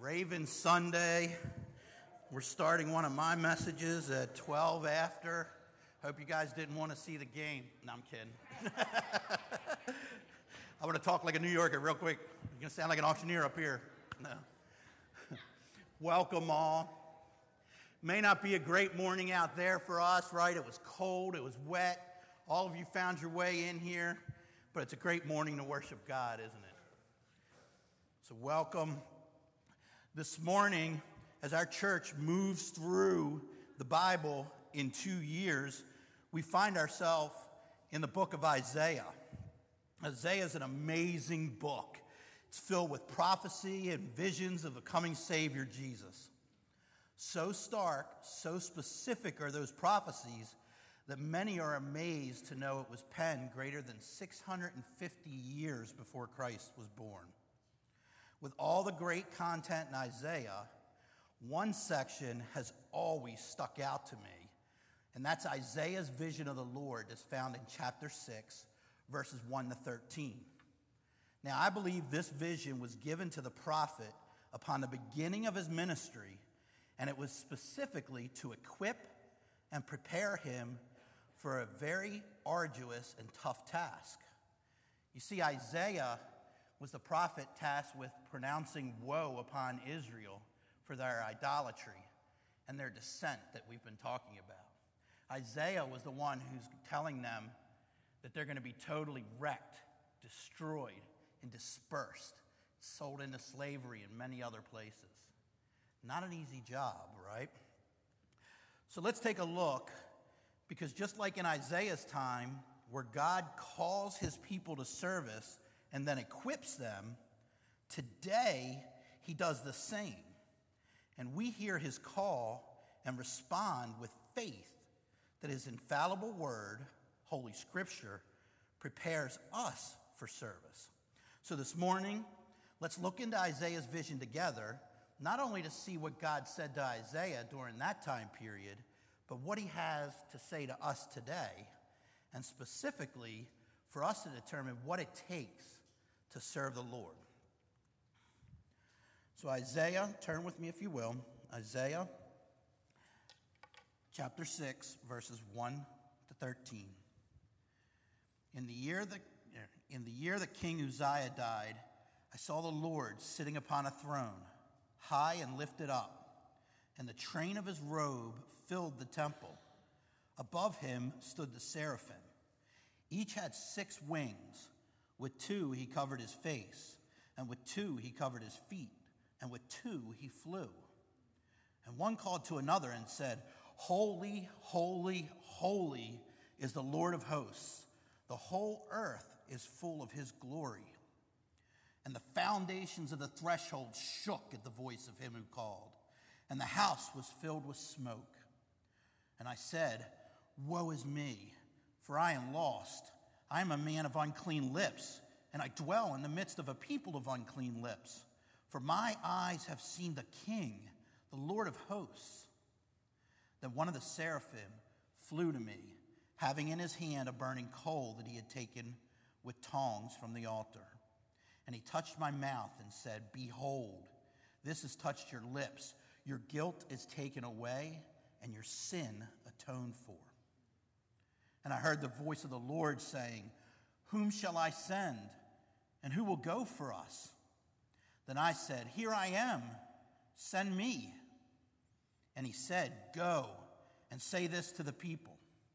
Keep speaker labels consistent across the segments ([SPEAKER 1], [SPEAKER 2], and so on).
[SPEAKER 1] Raven Sunday. We're starting one of my messages at 12 after. Hope you guys didn't want to see the game. No, I'm kidding. I want to talk like a New Yorker real quick. You're going to sound like an auctioneer up here. No. Welcome all. May not be a great morning out there for us, right? It was cold. It was wet. All of you found your way in here. But it's a great morning to worship God, isn't it? So welcome. This morning, as our church moves through the Bible in 2 years, we find ourselves in the book of Isaiah. Isaiah is an amazing book. It's filled with prophecy and visions of the coming Savior, Jesus. So stark, so specific are those prophecies that many are amazed to know it was penned greater than 650 years before Christ was born. With all the great content in Isaiah, one section has always stuck out to me, and that's Isaiah's vision of the Lord as found in chapter 6, verses 1 to 13. Now, I believe this vision was given to the prophet upon the beginning of his ministry, and it was specifically to equip and prepare him for a very arduous and tough task. You see, Isaiah was the prophet tasked with pronouncing woe upon Israel for their idolatry and their descent that we've been talking about. Isaiah was the one who's telling them that they're going to be totally wrecked, destroyed, and dispersed, sold into slavery in many other places. Not an easy job, right? So let's take a look, because just like in Isaiah's time, where God calls his people to service and then equips them, today he does the same. And we hear his call and respond with faith that his infallible word, Holy Scripture, prepares us for service. So this morning, let's look into Isaiah's vision together, not only to see what God said to Isaiah during that time period, but what he has to say to us today, and specifically for us to determine what it takes to serve the Lord. So Isaiah, turn with me if you will, Isaiah chapter 6, verses 1 to 13. In the year that King Uzziah died, I saw the Lord sitting upon a throne, high and lifted up, and the train of his robe filled the temple. Above him stood the seraphim. Each had 6 wings. With 2 he covered his face, and with 2 he covered his feet, and with 2 he flew. And one called to another and said, Holy, holy, holy is the Lord of hosts. The whole earth is full of his glory. And the foundations of the threshold shook at the voice of him who called, and the house was filled with smoke. And I said, Woe is me, for I am lost. I am a man of unclean lips, and I dwell in the midst of a people of unclean lips. For my eyes have seen the King, the Lord of hosts. Then one of the seraphim flew to me, having in his hand a burning coal that he had taken with tongs from the altar. And he touched my mouth and said, Behold, this has touched your lips. Your guilt is taken away, and your sin atoned for. And I heard the voice of the Lord saying, Whom shall I send? And who will go for us? Then I said, Here I am. Send me. And he said, Go and say this to the people.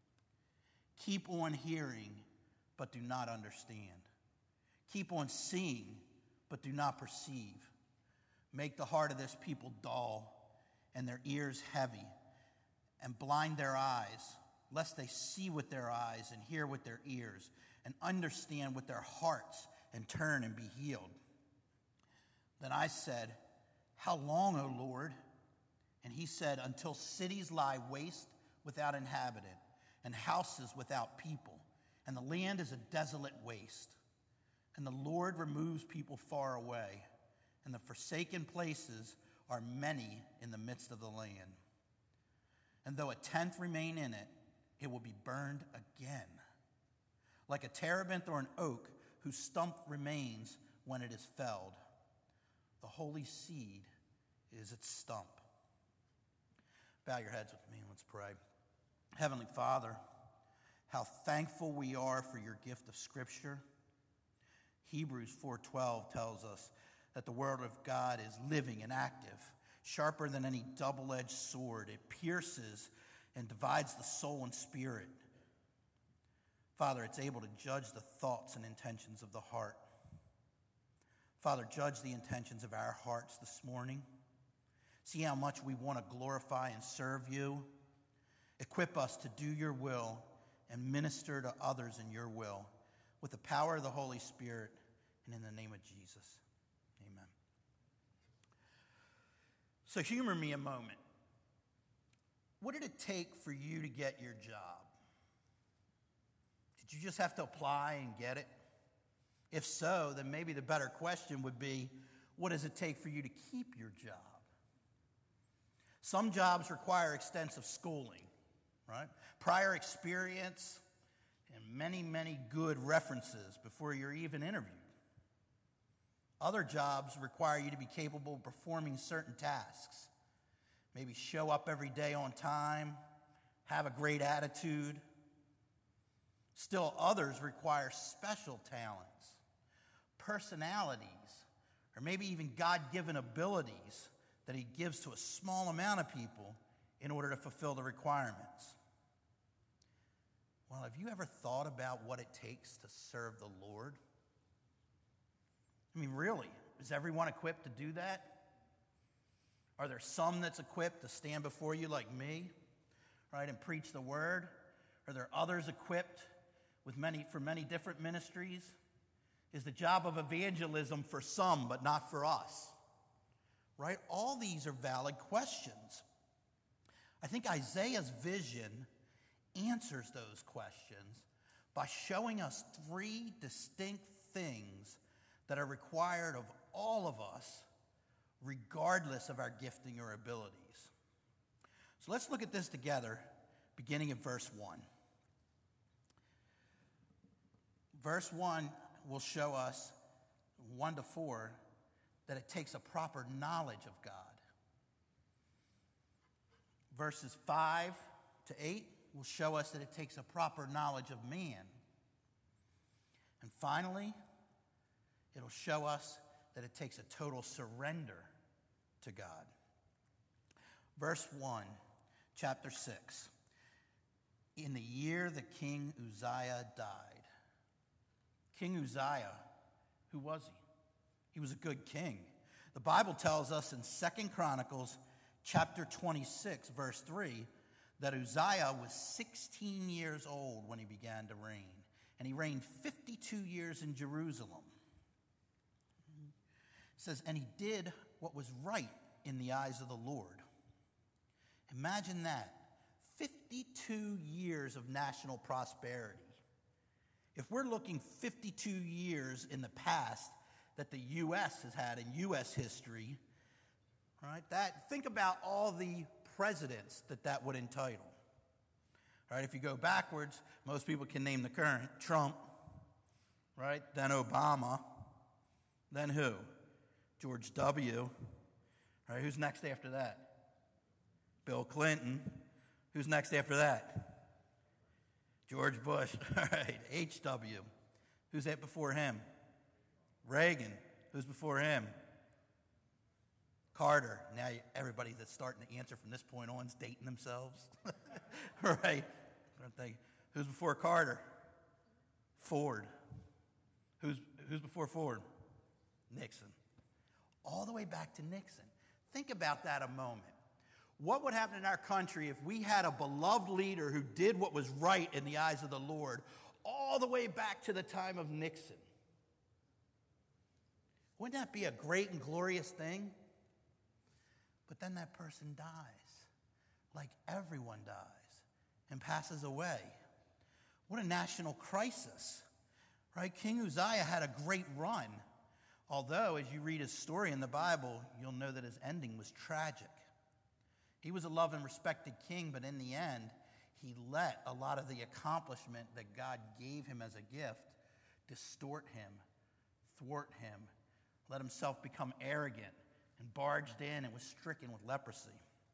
[SPEAKER 1] Keep on hearing, but do not understand. Keep on seeing, but do not perceive. Make the heart of this people dull and their ears heavy, and blind their eyes, lest they see with their eyes and hear with their ears and understand with their hearts and turn and be healed. Then I said, How long, O Lord? And he said, Until cities lie waste without inhabitant, and houses without people, and the land is a desolate waste. And the Lord removes people far away, and the forsaken places are many in the midst of the land. And though a tenth remain in it, it will be burned again. Like a terebinth or an oak whose stump remains when it is felled. The holy seed is its stump. Bow your heads with me and let's pray. Heavenly Father, how thankful we are for your gift of Scripture. Hebrews 4:12 tells us that the Word of God is living and active, sharper than any double-edged sword. It pierces and divides the soul and spirit. Father, it's able to judge the thoughts and intentions of the heart. Father, judge the intentions of our hearts this morning. See how much we want to glorify and serve you. Equip us to do your will and minister to others in your will with the power of the Holy Spirit and in the name of Jesus. Amen. So humor me a moment. What did it take for you to get your job? Did you just have to apply and get it? If so, then maybe the better question would be, what does it take for you to keep your job? Some jobs require extensive schooling, right? Prior experience and many, many good references before you're even interviewed. Other jobs require you to be capable of performing certain tasks. Maybe show up every day on time, have a great attitude. Still, others require special talents, personalities, or maybe even God-given abilities that he gives to a small amount of people in order to fulfill the requirements. Well, have you ever thought about what it takes to serve the Lord? I mean, really, is everyone equipped to do that? Are there some that's equipped to stand before you like me, right, and preach the word? Are there others equipped for many different ministries? Is the job of evangelism for some but not for us? Right? All these are valid questions. I think Isaiah's vision answers those questions by showing us three distinct things that are required of all of us, regardless of our gifting or abilities. So let's look at this together, beginning at verse 1. Verse 1 will show us, 1 to 4, that it takes a proper knowledge of God. Verses 5 to 8 will show us that it takes a proper knowledge of man. And finally, it'll show us that it takes a total surrender to God. Verse 1, chapter 6. In the year that King Uzziah died. King Uzziah, who was he? He was a good king. The Bible tells us in 2 Chronicles chapter 26, verse 3, that Uzziah was 16 years old when he began to reign. And he reigned 52 years in Jerusalem. It says, and he did what was right in the eyes of the Lord. Imagine that. 52 years of national prosperity. If we're looking 52 years in the past that the U.S. has had in U.S. history, right? Think about all the presidents that would entitle. Right? If you go backwards, most people can name the current. Trump, right? Then Obama. Then who? George W. Right? Who's next after that? Bill Clinton. Who's next after that? George Bush. All right, H.W. Who's that before him? Reagan. Who's before him? Carter. Now everybody that's starting to answer from this point on is dating themselves. Right? Who's before Carter? Ford. Who's before Ford? Nixon. All the way back to Nixon. Think about that a moment. What would happen in our country if we had a beloved leader who did what was right in the eyes of the Lord all the way back to the time of Nixon? Wouldn't that be a great and glorious thing? But then that person dies, like everyone dies, and passes away. What a national crisis, right? King Uzziah had a great run. Although, as you read his story in the Bible, you'll know that his ending was tragic. He was a loved and respected king, but in the end, he let a lot of the accomplishment that God gave him as a gift distort him, thwart him, let himself become arrogant, and barged in and was stricken with leprosy.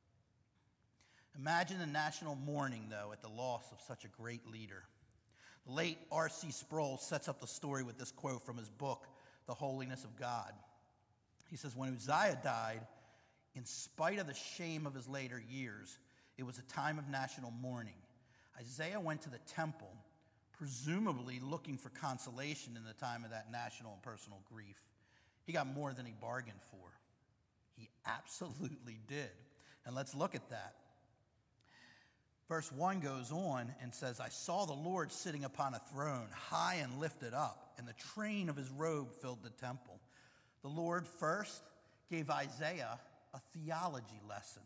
[SPEAKER 1] Imagine the national mourning, though, at the loss of such a great leader. The late R.C. Sproul sets up the story with this quote from his book, The Holiness of God. He says, when Uzziah died, in spite of the shame of his later years, it was a time of national mourning. Isaiah went to the temple, presumably looking for consolation in the time of that national and personal grief. He got more than he bargained for. He absolutely did. And let's look at that. Verse 1 goes on and says, I saw the Lord sitting upon a throne, high and lifted up, and the train of his robe filled the temple. The Lord first gave Isaiah a theology lesson.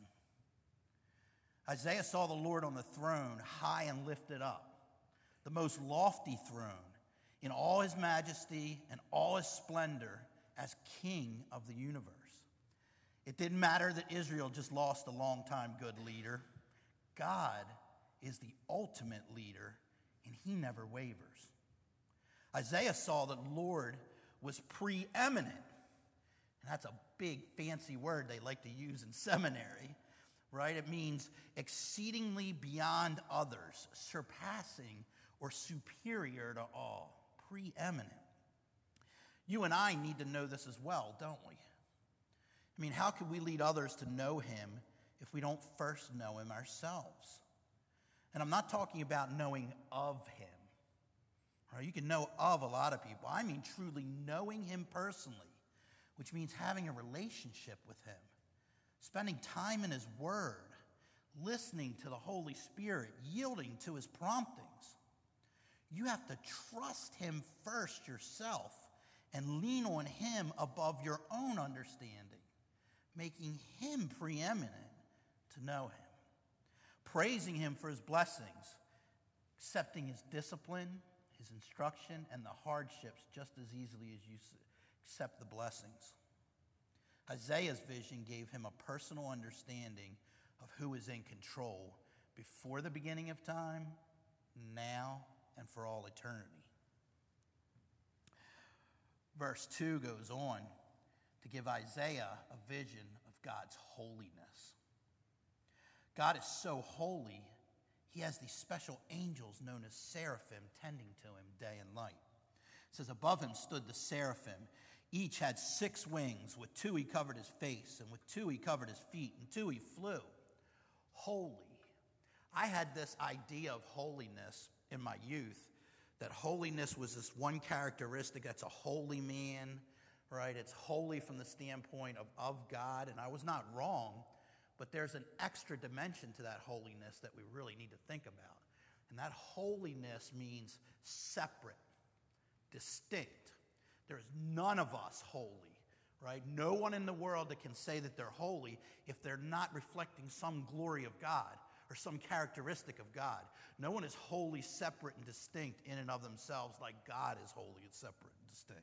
[SPEAKER 1] Isaiah saw the Lord on the throne, high and lifted up, the most lofty throne, in all his majesty and all his splendor as king of the universe. It didn't matter that Israel just lost a long-time good leader. God is the ultimate leader, and he never wavers. Isaiah saw that the Lord was preeminent. And that's a big, fancy word they like to use in seminary, right? It means exceedingly beyond others, surpassing or superior to all, preeminent. You and I need to know this as well, don't we? I mean, how can we lead others to know him if we don't first know him ourselves? And I'm not talking about knowing of him. Right? You can know of a lot of people. I mean truly knowing him personally, which means having a relationship with him, spending time in his word, listening to the Holy Spirit, yielding to his promptings. You have to trust him first yourself and lean on him above your own understanding, making him preeminent to know him, praising him for his blessings, accepting his discipline, his instruction, and the hardships just as easily as you accept the blessings. Isaiah's vision gave him a personal understanding of who is in control before the beginning of time, now, and for all eternity. Verse 2 goes on to give Isaiah a vision of God's holiness. God is so holy, he has these special angels known as seraphim tending to him day and night. It says, above him stood the seraphim. Each had 6 wings. With 2 he covered his face, and with 2 he covered his feet, and 2 he flew. Holy. I had this idea of holiness in my youth, that holiness was this one characteristic that's a holy man, right? It's holy from the standpoint of God, and I was not wrong, but there's an extra dimension to that holiness that we really need to think about. And that holiness means separate, distinct. There's none of us holy, right? No one in the world that can say that they're holy if they're not reflecting some glory of God or some characteristic of God. No one is wholly separate and distinct in and of themselves like God is holy and separate and distinct.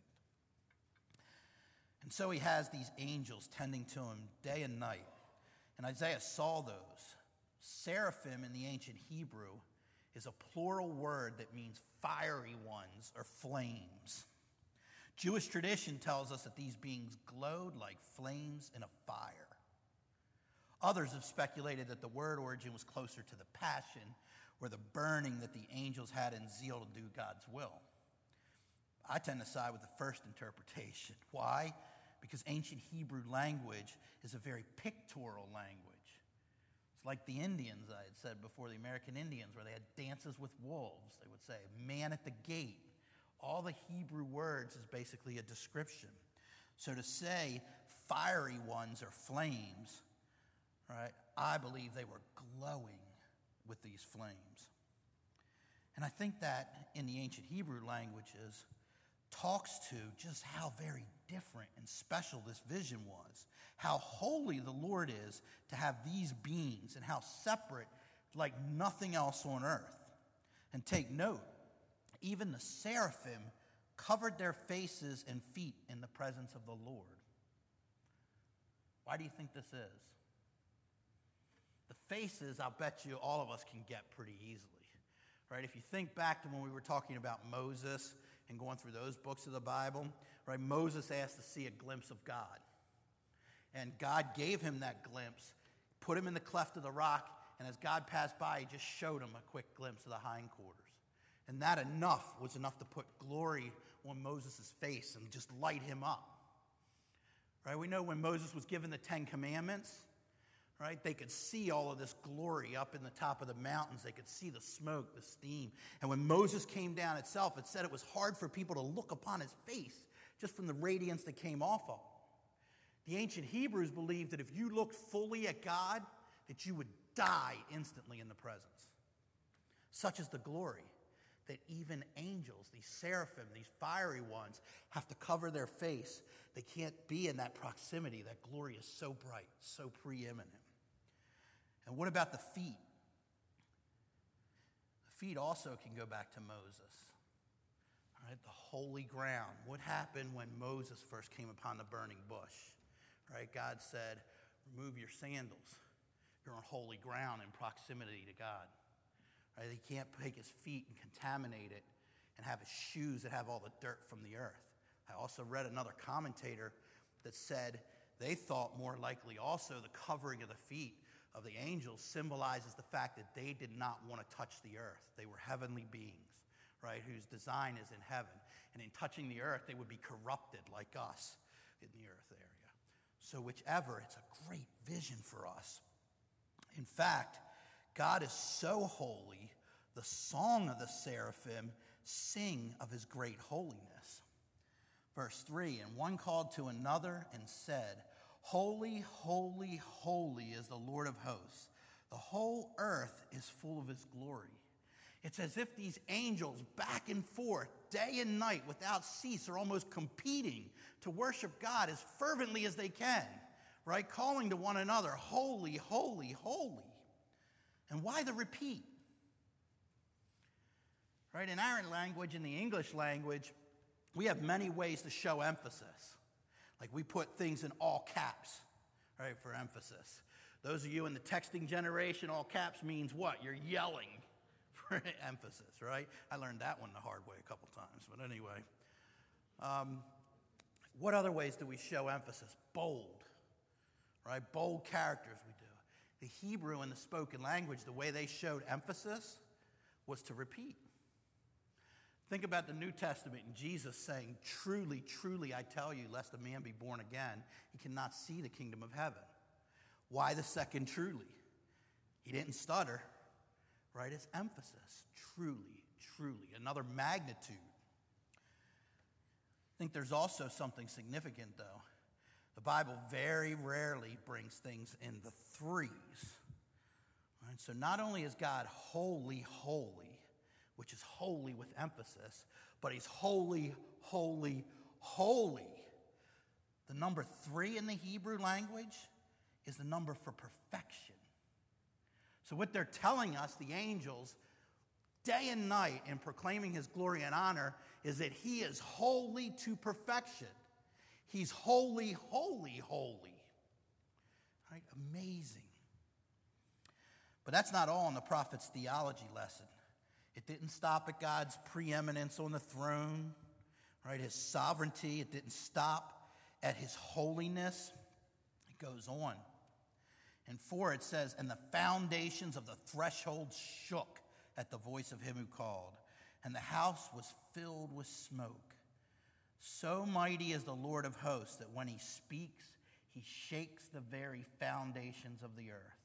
[SPEAKER 1] And so he has these angels tending to him day and night. And Isaiah saw those. Seraphim in the ancient Hebrew is a plural word that means fiery ones or flames. Jewish tradition tells us that these beings glowed like flames in a fire. Others have speculated that the word origin was closer to the passion or the burning that the angels had in zeal to do God's will. I tend to side with the first interpretation. Why? Because ancient Hebrew language is a very pictorial language. It's like the Indians, I had said before, the American Indians, where they had dances with wolves. They would say, man at the gate. All the Hebrew words is basically a description. So to say fiery ones or flames, right, I believe they were glowing with these flames. And I think that in the ancient Hebrew languages talks to just how very different and special this vision was. How holy the Lord is to have these beings and how separate like nothing else on earth. And take note, even the seraphim covered their faces and feet in the presence of the Lord. Why do you think this is? The faces, I'll bet you all of us can get pretty easily, right? If you think back to when we were talking about Moses and going through those books of the Bible, right? Moses asked to see a glimpse of God. And God gave him that glimpse, put him in the cleft of the rock, and as God passed by, he just showed him a quick glimpse of the hindquarters. And that was enough to put glory on Moses' face and just light him up. Right? We know when Moses was given the 10 Commandments, right, they could see all of this glory up in the top of the mountains. They could see the smoke, the steam. And when Moses came down itself, it said it was hard for people to look upon his face just from the radiance that came off of him. The ancient Hebrews believed that if you looked fully at God, that you would die instantly in the presence. Such is the glory that even angels, these seraphim, these fiery ones, have to cover their face. They can't be in that proximity. That glory is so bright, so preeminent. And what about the feet? The feet also can go back to Moses. All right, the holy ground. What happened when Moses first came upon the burning bush? Right, God said, remove your sandals. You're on holy ground in proximity to God. Right, he can't take his feet and contaminate it and have his shoes that have all the dirt from the earth. I also read another commentator that said they thought more likely also the covering of the feet of the angels symbolizes the fact that they did not want to touch the earth. They were heavenly beings, right, whose design is in heaven. And in touching the earth, they would be corrupted like us in the earth area. So whichever, it's a great vision for us. In fact, God is so holy, the song of the seraphim sing of his great holiness. Verse 3, and one called to another and said, holy, holy, holy is the Lord of hosts. The whole earth is full of his glory. It's as if these angels back and forth, day and night, without cease, are almost competing to worship God as fervently as they can, right? Calling to one another, holy, holy, holy. And why the repeat? Right, in our language, in the English language, we have many ways to show emphasis. Like we put things in all caps, right, for emphasis. Those of you in the texting generation, all caps means what? You're yelling for emphasis, right? I learned that one the hard way a couple times, but anyway. What other ways do we show emphasis? Bold, right? Bold characters we do. The Hebrew in the spoken language, the way they showed emphasis was to repeat. Think about the New Testament and Jesus saying, truly, truly, I tell you, lest a man be born again, he cannot see the kingdom of heaven. Why the second truly? He didn't stutter, right? It's emphasis. Truly, truly. Another magnitude. I think there's also something significant, though. The Bible very rarely brings things in the threes. Right? So not only is God holy, holy, which is holy with emphasis, but he's holy, holy, holy. The number 3 in the Hebrew language is the number for perfection. So what they're telling us, the angels, day and night in proclaiming his glory and honor, is that he is holy to perfection. He's holy, holy, holy. Right? Amazing. But that's not all in the prophet's theology lesson. It didn't stop at God's preeminence on the throne, right? His sovereignty. It didn't stop at his holiness. It goes on. In 4 it says, and the foundations of the threshold shook at the voice of him who called, and the house was filled with smoke. So mighty is the Lord of hosts that when he speaks, he shakes the very foundations of the earth.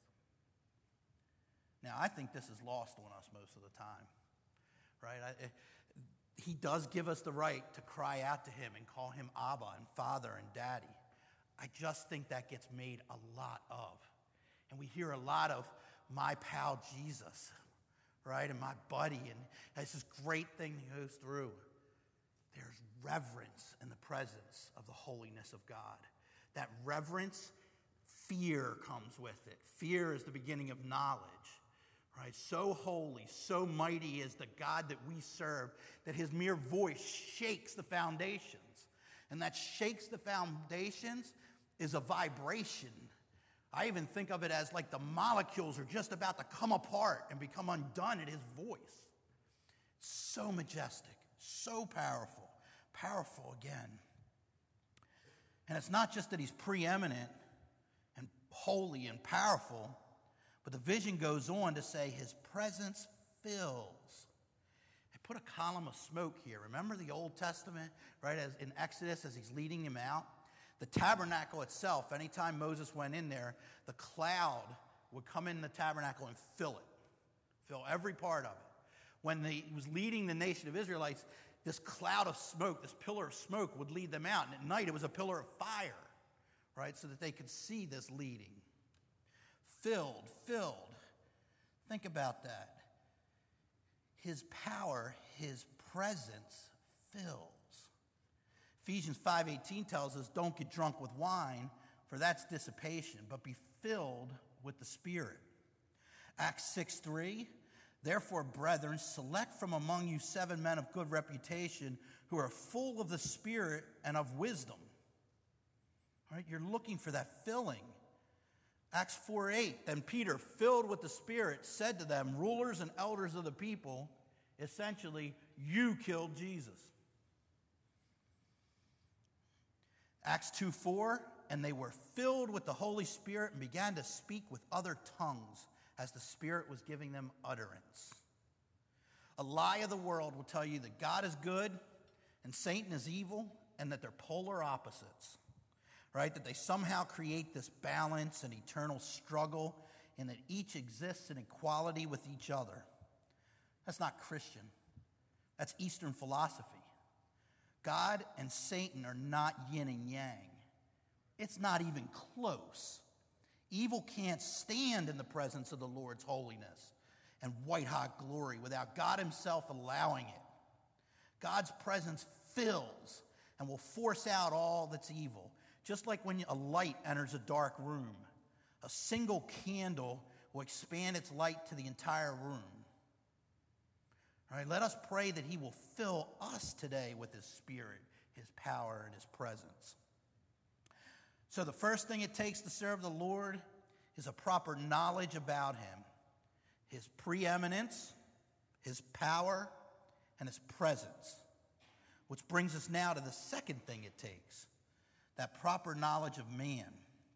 [SPEAKER 1] Now, I think this is lost on us most of the time, right? He does give us the right to cry out to him and call him Abba and Father and Daddy. I just think that gets made a lot of. And we hear a lot of my pal Jesus, right? And my buddy. And it's this great thing that goes through. There's reverence in the presence of the holiness of God. That reverence, fear comes with it. Fear is the beginning of knowledge. Right? So holy, so mighty is the God that we serve that his mere voice shakes the foundations. And that shakes the foundations is a vibration. I even think of it as like the molecules are just about to come apart and become undone at his voice. So majestic, so powerful, powerful again. And it's not just that he's preeminent, holy and powerful. But the vision goes on to say his presence fills. I put a column of smoke here. Remember the Old Testament, right, as in Exodus as he's leading them out? The tabernacle itself, anytime Moses went in there, the cloud would come in the tabernacle and fill it, fill every part of it. When he was leading the nation of Israelites, this cloud of smoke, this pillar of smoke would lead them out. And at night it was a pillar of fire, right, so that they could see this leading. Filled. Think about that. His power, his presence fills. Ephesians 5:18 tells us, don't get drunk with wine, for that's dissipation, but be filled with the Spirit. Acts 6:3, therefore, brethren, select from among you 7 men of good reputation who are full of the Spirit and of wisdom. All right, you're looking for that filling. Acts 4:8, then Peter, filled with the Spirit, said to them, rulers and elders of the people, essentially, you killed Jesus. Acts 2:4, and they were filled with the Holy Spirit and began to speak with other tongues as the Spirit was giving them utterance. A lie of the world will tell you that God is good and Satan is evil and that they're polar opposites, right? That they somehow create this balance and eternal struggle and that each exists in equality with each other. That's not Christian. That's Eastern philosophy. God and Satan are not yin and yang. It's not even close. Evil can't stand in the presence of the Lord's holiness and white-hot glory without God himself allowing it. God's presence fills and will force out all that's evil. Just like when a light enters a dark room, a single candle will expand its light to the entire room. All right, let us pray that he will fill us today with his Spirit, his power, and his presence. So the first thing it takes to serve the Lord is a proper knowledge about him, his preeminence, his power, and his presence. Which brings us now to the second thing it takes, that proper knowledge of man.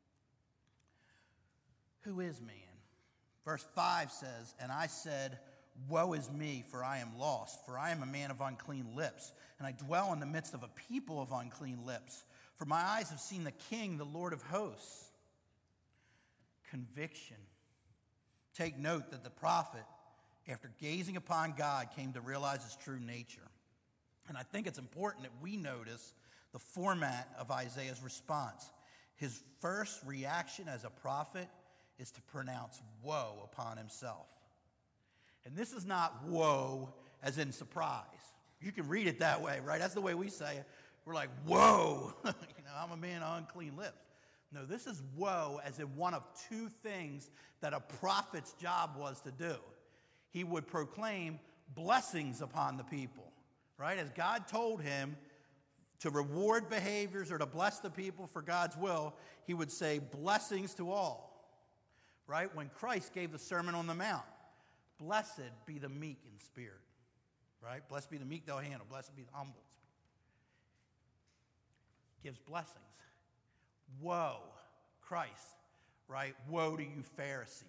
[SPEAKER 1] Who is man? Verse 5 says, and I said, woe is me, for I am lost, for I am a man of unclean lips, and I dwell in the midst of a people of unclean lips. For my eyes have seen the King, the Lord of hosts. Conviction. Take note that the prophet, after gazing upon God, came to realize his true nature. And I think it's important that we notice the format of Isaiah's response. His first reaction as a prophet is to pronounce woe upon himself. And this is not woe as in surprise. You can read it that way, right? That's the way we say it. We're like, whoa, I'm a man of unclean lips. No, this is woe as in one of two things that a prophet's job was to do. He would proclaim blessings upon the people, right? As God told him to reward behaviors or to bless the people for God's will, he would say blessings to all, right? When Christ gave the Sermon on the Mount, blessed be the meek in spirit, right? Blessed be the meek, they'll handle. Blessed be the humble. Gives blessings. Woe, Christ, right? Woe to you Pharisees.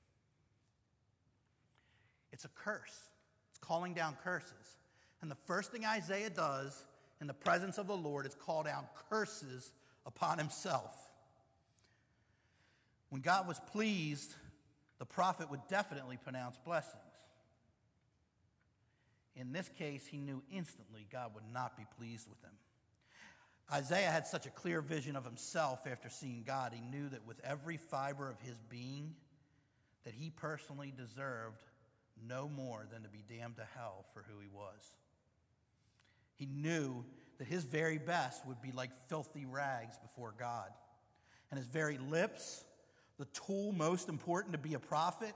[SPEAKER 1] It's a curse. It's calling down curses. And the first thing Isaiah does in the presence of the Lord is call down curses upon himself. When God was pleased, the prophet would definitely pronounce blessings. In this case, he knew instantly God would not be pleased with him. Isaiah had such a clear vision of himself after seeing God. He knew that with every fiber of his being, that he personally deserved no more than to be damned to hell for who he was. He knew that his very best would be like filthy rags before God. And his very lips, the tool most important to be a prophet,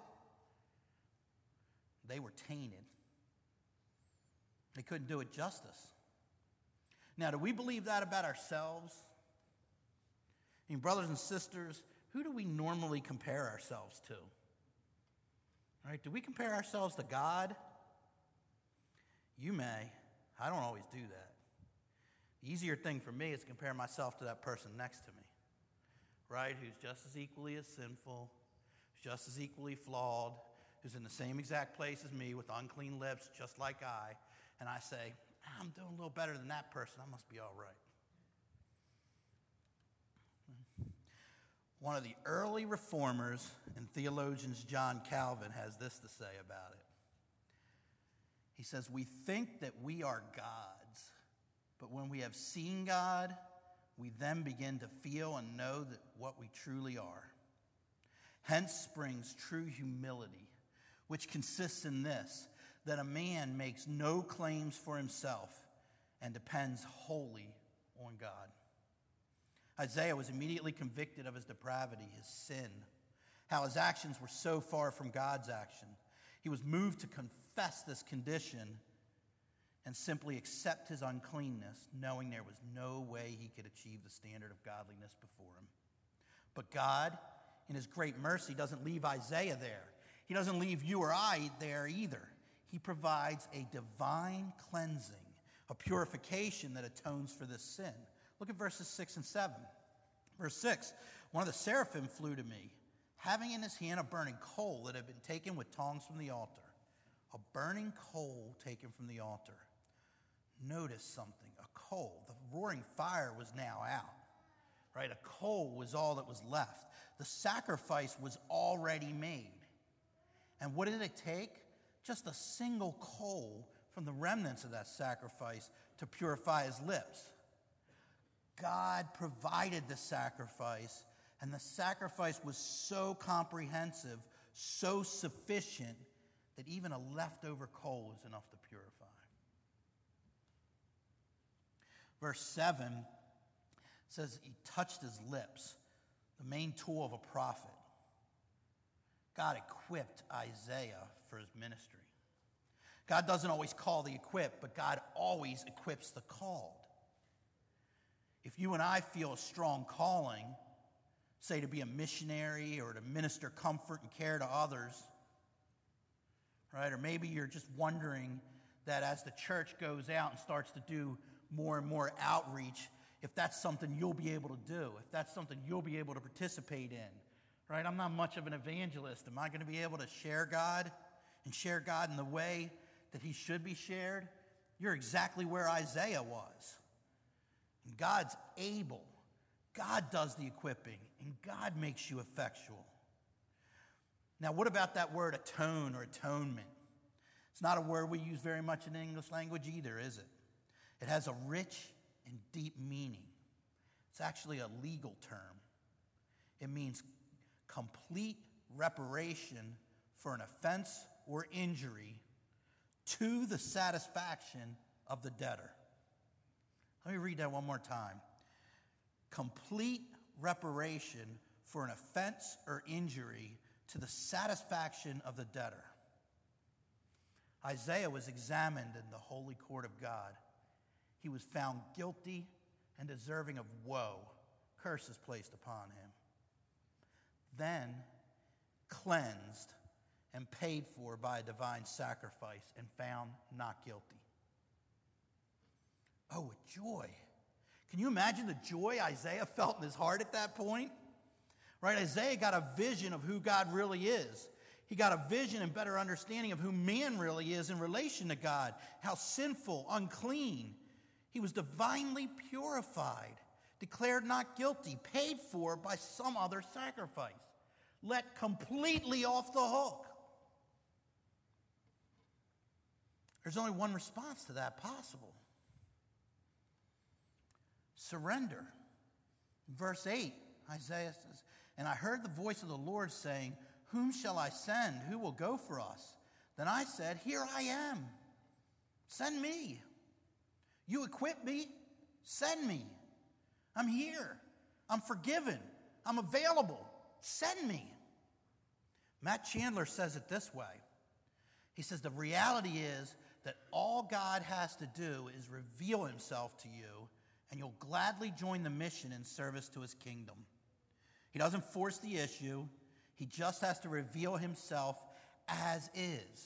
[SPEAKER 1] they were tainted. They couldn't do it justice. Now, do we believe that about ourselves? I mean, brothers and sisters, who do we normally compare ourselves to? All right, do we compare ourselves to God? You may. I don't always do that. The easier thing for me is to compare myself to that person next to me. right, who's just as equally as sinful, who's just as equally flawed, who's in the same exact place as me with unclean lips, just like I, and I say, I'm doing a little better than that person, I must be all right. One of the early reformers and theologians, John Calvin, has this to say about it. He says, we think that we are gods, but when we have seen God, we then begin to feel and know that what we truly are. Hence springs true humility, which consists in this, that a man makes no claims for himself and depends wholly on God. Isaiah was immediately convicted of his depravity, his sin, how his actions were so far from God's action. He was moved to confess this condition and simply accept his uncleanness, knowing there was no way he could achieve the standard of godliness before him. But God, in his great mercy, doesn't leave Isaiah there. He doesn't leave you or I there either. He provides a divine cleansing, a purification that atones for this sin. Look at verses 6 and 7. Verse 6, one of the seraphim flew to me, having in his hand a burning coal that had been taken with tongs from the altar. A burning coal taken from the altar. Notice something, a coal. The roaring fire was now out, right? A coal was all that was left. The sacrifice was already made. And what did it take? Just a single coal from the remnants of that sacrifice to purify his lips. God provided the sacrifice, and the sacrifice was so comprehensive, so sufficient, that even a leftover coal is enough to purify. Verse 7 says he touched his lips, the main tool of a prophet. God equipped Isaiah for his ministry. God doesn't always call the equipped, but God always equips the called. If you and I feel a strong calling, say to be a missionary or to minister comfort and care to others, right? Or maybe you're just wondering that as the church goes out and starts to do more and more outreach, if that's something you'll be able to do, if that's something you'll be able to participate in, right? I'm not much of an evangelist. Am I going to be able to share God and share God in the way that he should be shared? You're exactly where Isaiah was. And God's able. God does the equipping, and God makes you effectual. Now, what about that word atone or atonement? It's not a word we use very much in the English language either, is it? It has a rich and deep meaning. It's actually a legal term. It means complete reparation for an offense or injury to the satisfaction of the debtor. Let me read that one more time. Complete reparation for an offense or injury to the satisfaction of the debtor. Isaiah was examined in the holy court of God. He was found guilty and deserving of woe, curses placed upon him. Then cleansed and paid for by a divine sacrifice and found not guilty. Oh, with joy. Can you imagine the joy Isaiah felt in his heart at that point? Right? Isaiah got a vision of who God really is. He got a vision and better understanding of who man really is in relation to God, how sinful, unclean. He was divinely purified, declared not guilty, paid for by some other sacrifice, let completely off the hook. There's only one response to that possible. Surrender. In verse 8, Isaiah says, and I heard the voice of the Lord saying, whom shall I send? Who will go for us? Then I said, here I am. Send me. You equip me. Send me. I'm here. I'm forgiven. I'm available. Send me. Matt Chandler says it this way. He says, the reality is that all God has to do is reveal himself to you, and you'll gladly join the mission in service to his kingdom. He doesn't force the issue. He just has to reveal himself as is.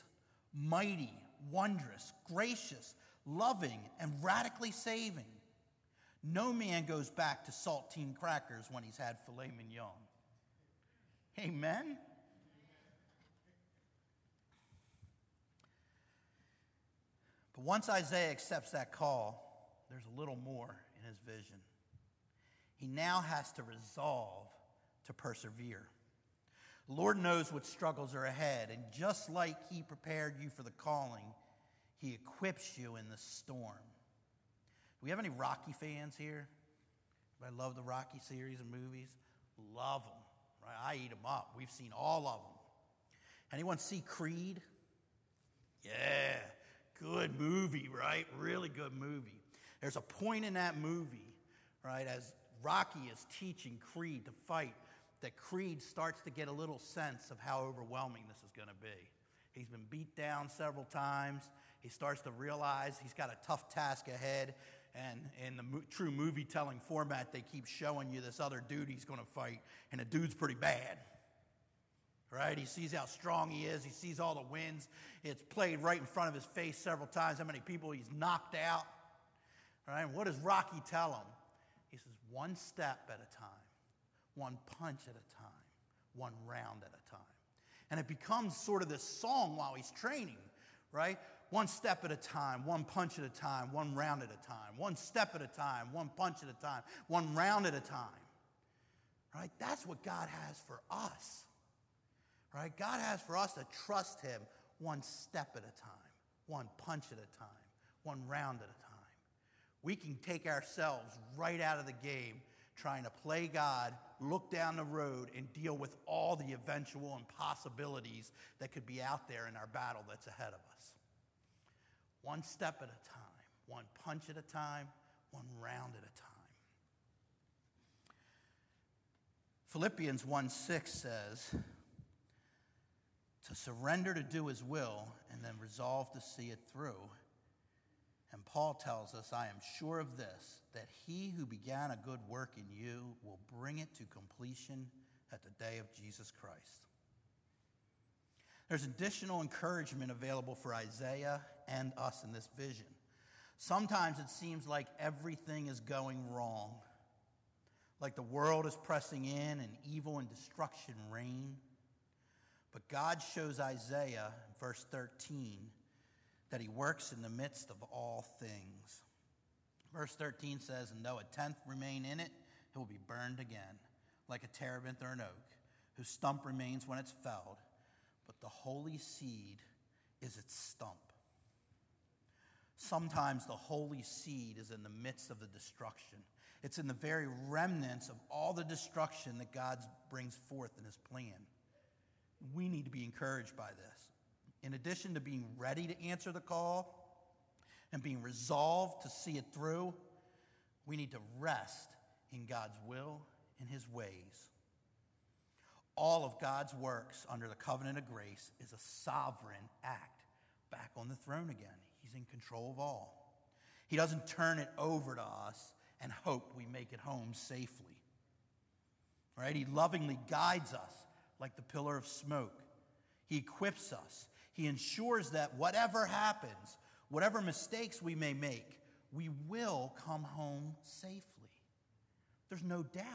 [SPEAKER 1] Mighty, wondrous, gracious, loving, and radically saving. No man goes back to saltine crackers when he's had filet mignon. Amen? But once Isaiah accepts that call, there's a little more in his vision. He now has to resolve to persevere. The Lord knows what struggles are ahead, and just like he prepared you for the calling, he equips you in the storm. Do we have any Rocky fans here? I love the Rocky series of movies. Love them. Right? I eat them up. We've seen all of them. Anyone see Creed? Yeah, good movie, right? Really good movie. There's a point in that movie, right, as Rocky is teaching Creed to fight, that Creed starts to get a little sense of how overwhelming this is going to be. He's been beat down several times. He starts to realize he's got a tough task ahead. And in the true movie-telling format, they keep showing you this other dude he's going to fight, and the dude's pretty bad. Right? He sees how strong he is. He sees all the wins. It's played right in front of his face several times, how many people he's knocked out. Right? And what does Rocky tell him? He says, one step at a time, one punch at a time, one round at a time. And it becomes sort of this song while he's training, right? One step at a time, one punch at a time, one round at a time. One step at a time, one punch at a time, one round at a time. Right? That's what God has for us. Right? God has for us to trust him one step at a time, one punch at a time, one round at a time. We can take ourselves right out of the game trying to play God, look down the road, and deal with all the eventual impossibilities that could be out there in our battle that's ahead of us. One step at a time, one punch at a time, one round at a time. Philippians 1:6 says, to surrender to do his will and then resolve to see it through. And Paul tells us, I am sure of this, that he who began a good work in you will bring it to completion at the day of Jesus Christ. There's additional encouragement available for Isaiah and us in this vision. Sometimes it seems like everything is going wrong, like the world is pressing in and evil and destruction reign. But God shows Isaiah, verse 13, that he works in the midst of all things. Verse 13 says, and though a tenth remain in it, it will be burned again, like a terebinth or an oak, whose stump remains when it's felled. But the holy seed is its stump. Sometimes the holy seed is in the midst of the destruction. It's in the very remnants of all the destruction that God brings forth in his plan. We need to be encouraged by this. In addition to being ready to answer the call and being resolved to see it through, we need to rest in God's will and his ways. All of God's works under the covenant of grace is a sovereign act back on the throne again. He's in control of all. He doesn't turn it over to us and hope we make it home safely. Right? He lovingly guides us like the pillar of smoke. He equips us. He ensures that whatever happens, whatever mistakes we may make, we will come home safely. There's no doubt.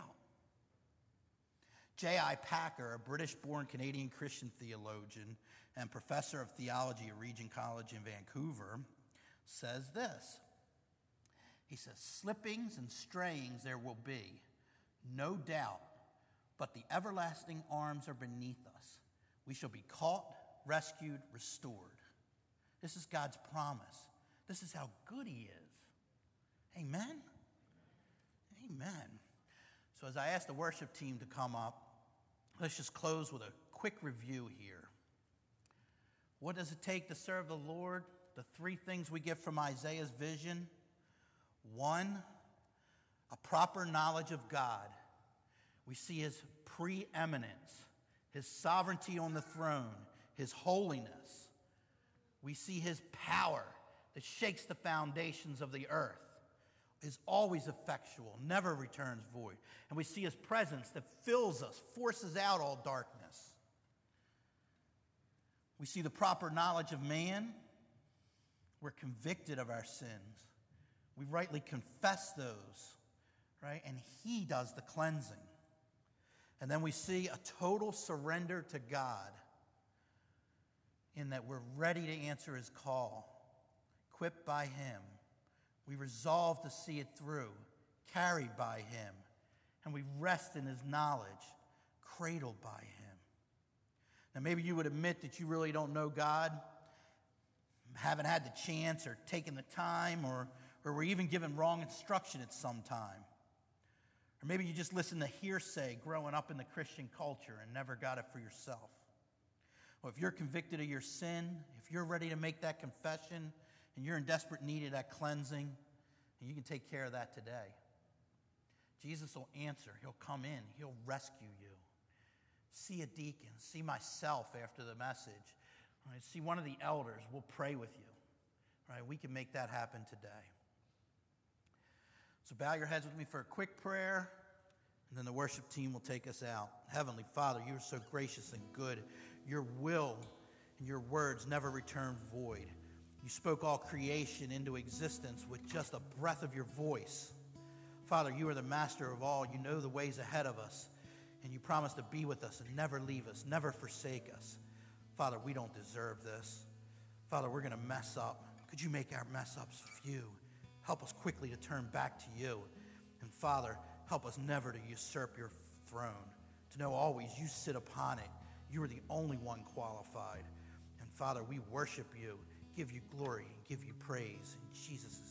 [SPEAKER 1] J.I. Packer, a British-born Canadian Christian theologian and professor of theology at Regent College in Vancouver, says this. He says, slippings and strayings there will be, no doubt, but the everlasting arms are beneath us. We shall be caught, rescued, restored. This is God's promise. This is how good he is. Amen? Amen. So as I ask the worship team to come up, let's just close with a quick review here. What does it take to serve the Lord? The three things we get from Isaiah's vision. 1, a proper knowledge of God. We see his preeminence, his sovereignty on the throne, his holiness. We see his power that shakes the foundations of the earth, is always effectual, never returns void. And we see his presence that fills us, forces out all darkness. We see the proper knowledge of man. We're convicted of our sins. We rightly confess those right? And he does the cleansing. And then we see a total surrender to God in that we're ready to answer his call, equipped by him. We resolve to see it through, carried by him, and we rest in his knowledge, cradled by him. Now, maybe you would admit that you really don't know God, haven't had the chance or taken the time, or were even given wrong instruction at some time. Or maybe you just listened to hearsay growing up in the Christian culture and never got it for yourself. Well, if you're convicted of your sin, if you're ready to make that confession, and you're in desperate need of that cleansing, and you can take care of that today. Jesus will answer. He'll come in. He'll rescue you. See a deacon. See myself after the message. Right? See one of the elders. We'll pray with you. Right? We can make that happen today. So bow your heads with me for a quick prayer, and then the worship team will take us out. Heavenly Father, you are so gracious and good. Your will and your words never return void. You spoke all creation into existence with just a breath of your voice. Father, you are the master of all. You know the ways ahead of us, and you promise to be with us and never leave us, never forsake us. Father, we don't deserve this. Father, we're going to mess up. Could you make our mess ups few? Help us quickly to turn back to you. And Father, help us never to usurp your throne, to know always you sit upon it. You are the only one qualified. And Father, we worship you, give you glory, and give you praise in Jesus'